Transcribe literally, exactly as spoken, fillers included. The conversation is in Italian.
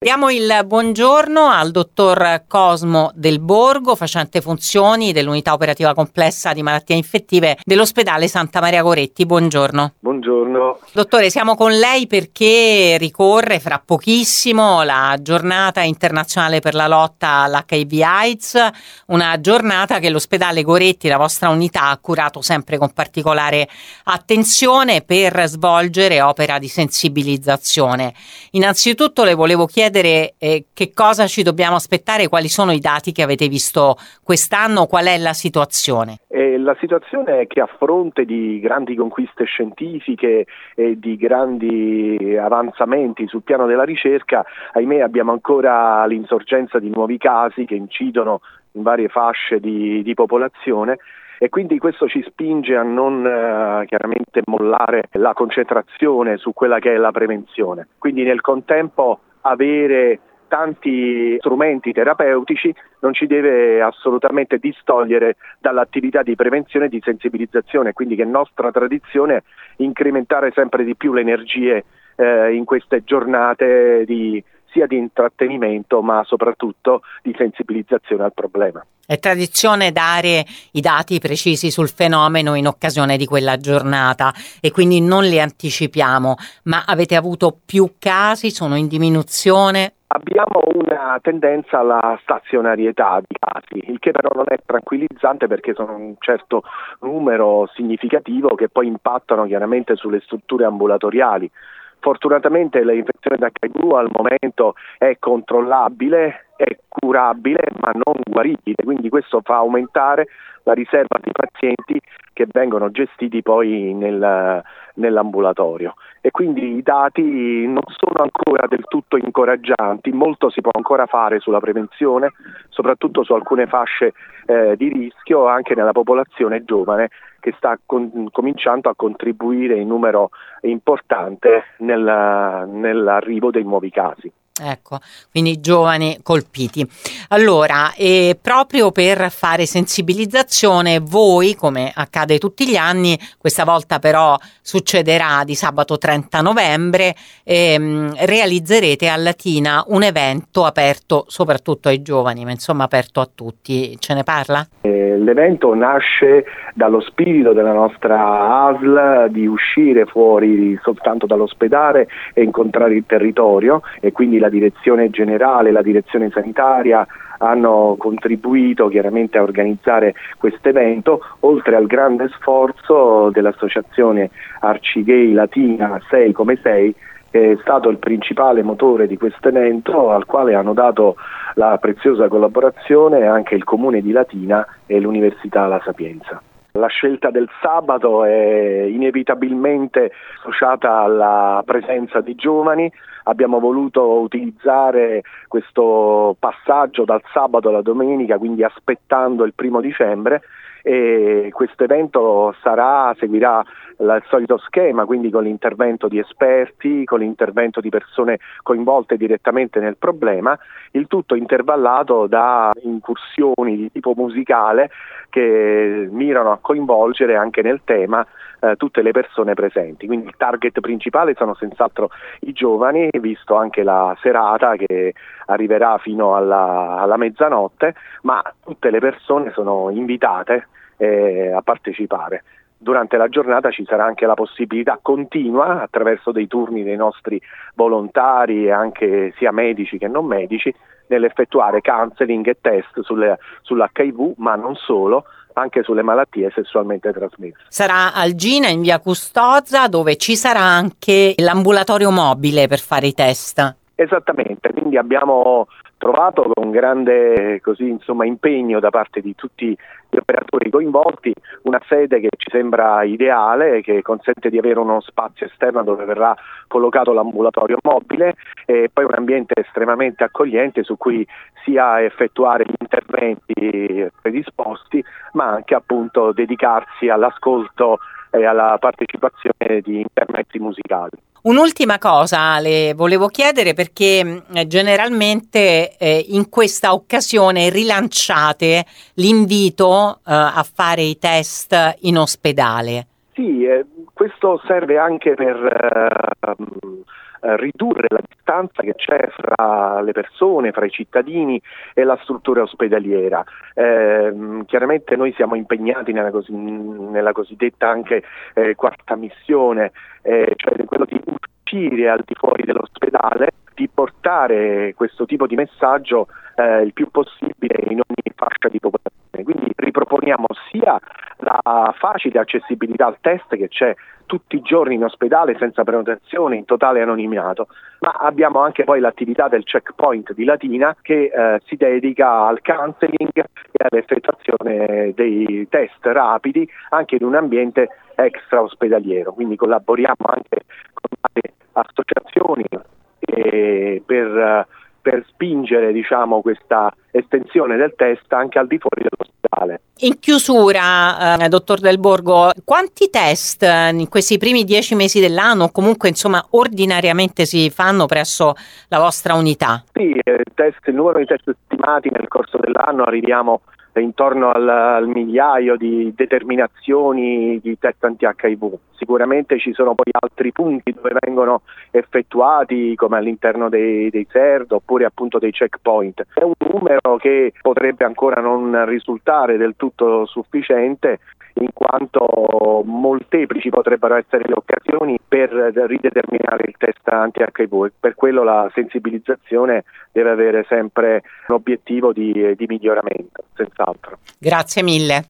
Diamo il buongiorno al dottor Cosmo Del Borgo, facente funzioni dell'unità operativa complessa di malattie infettive dell'ospedale Santa Maria Goretti. Buongiorno. Buongiorno. Dottore, siamo con lei perché ricorre fra pochissimo la giornata internazionale per la lotta all'H I V AIDS, una giornata che l'ospedale Goretti, la vostra unità, ha curato sempre con particolare attenzione per svolgere opera di sensibilizzazione. Innanzitutto le volevo chiedere Eh, che cosa ci dobbiamo aspettare, quali sono i dati che avete visto quest'anno, qual è la situazione? Eh, la situazione è che a fronte di grandi conquiste scientifiche e di grandi avanzamenti sul piano della ricerca, ahimè abbiamo ancora l'insorgenza di nuovi casi che incidono in varie fasce di, di popolazione. E quindi questo ci spinge a non eh, chiaramente mollare la concentrazione su quella che è la prevenzione. Quindi nel contempo avere tanti strumenti terapeutici non ci deve assolutamente distogliere dall'attività di prevenzione e di sensibilizzazione, quindi che è nostra tradizione incrementare sempre di più le energie eh, in queste giornate di sia di intrattenimento ma soprattutto di sensibilizzazione al problema. È tradizione dare i dati precisi sul fenomeno in occasione di quella giornata e quindi non li anticipiamo, ma avete avuto più casi? Sono in diminuzione? Abbiamo una tendenza alla stazionarietà di casi, il che però non è tranquillizzante perché sono un certo numero significativo che poi impattano chiaramente sulle strutture ambulatoriali. Fortunatamente l'infezione da H I V al momento è controllabile, è curabile ma non guaribile, quindi questo fa aumentare la riserva di pazienti che vengono gestiti poi nel, nell'ambulatorio e quindi i dati non sono ancora del tutto incoraggianti, molto si può ancora fare sulla prevenzione, soprattutto su alcune fasce eh, di rischio anche nella popolazione giovane che sta con, cominciando a contribuire in numero importante nel, nell'arrivo dei nuovi casi. Ecco, quindi giovani colpiti. Allora, eh, proprio per fare sensibilizzazione, voi, come accade tutti gli anni, questa volta però succederà di sabato trenta novembre, ehm, realizzerete a Latina un evento aperto soprattutto ai giovani, ma insomma aperto a tutti. Ce ne parla? Eh, l'evento nasce dallo spirito della nostra A S L di uscire fuori soltanto dall'ospedale e incontrare il territorio e quindi la direzione generale, la direzione sanitaria hanno contribuito chiaramente a organizzare questo evento, oltre al grande sforzo dell'associazione Arcigay Latina sei come sei, che è stato il principale motore di questo evento, al quale hanno dato la preziosa collaborazione anche il Comune di Latina e l'Università La Sapienza. La scelta del sabato è inevitabilmente associata alla presenza di giovani. Abbiamo voluto utilizzare questo passaggio dal sabato alla domenica, quindi aspettando il primo dicembre, e questo evento sarà, seguirà il solito schema, quindi con l'intervento di esperti, con l'intervento di persone coinvolte direttamente nel problema, il tutto intervallato da incursioni di tipo musicale che mirano a coinvolgere anche nel tema eh, tutte le persone presenti. Quindi il target principale sono senz'altro i giovani, visto anche la serata che arriverà fino alla, alla mezzanotte, ma tutte le persone sono invitate eh, a partecipare. Durante la giornata ci sarà anche la possibilità continua, attraverso dei turni dei nostri volontari, anche sia medici che non medici, nell'effettuare counseling e test sulle, sull'H I V, ma non solo, anche sulle malattie sessualmente trasmesse. Sarà al Gina in via Custoza, dove ci sarà anche l'ambulatorio mobile per fare i test. Esattamente, quindi abbiamo trovato con grande così, insomma, impegno da parte di tutti gli operatori coinvolti una sede che ci sembra ideale, che consente di avere uno spazio esterno dove verrà collocato l'ambulatorio mobile e poi un ambiente estremamente accogliente su cui sia effettuare gli interventi predisposti, ma anche appunto dedicarsi all'ascolto e alla partecipazione di interventi musicali. Un'ultima cosa le volevo chiedere, perché eh, generalmente eh, in questa occasione rilanciate l'invito eh, a fare i test in ospedale. Sì, eh, questo serve anche per eh, eh, ridurre la distanza che c'è fra le persone, fra i cittadini e la struttura ospedaliera. Eh, chiaramente noi siamo impegnati nella, cos- nella cosiddetta anche eh, quarta missione, eh, cioè quello di uscire al di fuori dell'ospedale, di portare questo tipo di messaggio eh, il più possibile in ogni fascia di popolazione. Quindi riproponiamo sia la facile accessibilità al test che c'è tutti i giorni in ospedale senza prenotazione, in totale anonimato, ma abbiamo anche poi l'attività del checkpoint di Latina che eh, si dedica al counseling e all'effettuazione dei test rapidi anche in un ambiente extra ospedaliero. Quindi collaboriamo anche con varie associazioni eh, per, per spingere, diciamo, questa estensione del test anche al di fuori dell'ospedale. In chiusura, eh, dottor Del Borgo, quanti test in questi primi dieci mesi dell'anno, o comunque insomma ordinariamente si fanno presso la vostra unità? Sì, eh, test, il numero di test stimati nel corso dell'anno arriviamo intorno al, al migliaio di determinazioni di test anti-acca i vu. Sicuramente ci sono poi altri punti dove vengono effettuati, come all'interno dei, dei S E R D oppure appunto dei checkpoint. È un numero che potrebbe ancora non risultare del tutto sufficiente, in quanto molteplici potrebbero essere le occasioni per rideterminare il test anti-acca i vu, e per quello la sensibilizzazione deve avere sempre un obiettivo di, di miglioramento, senz'altro. Grazie mille.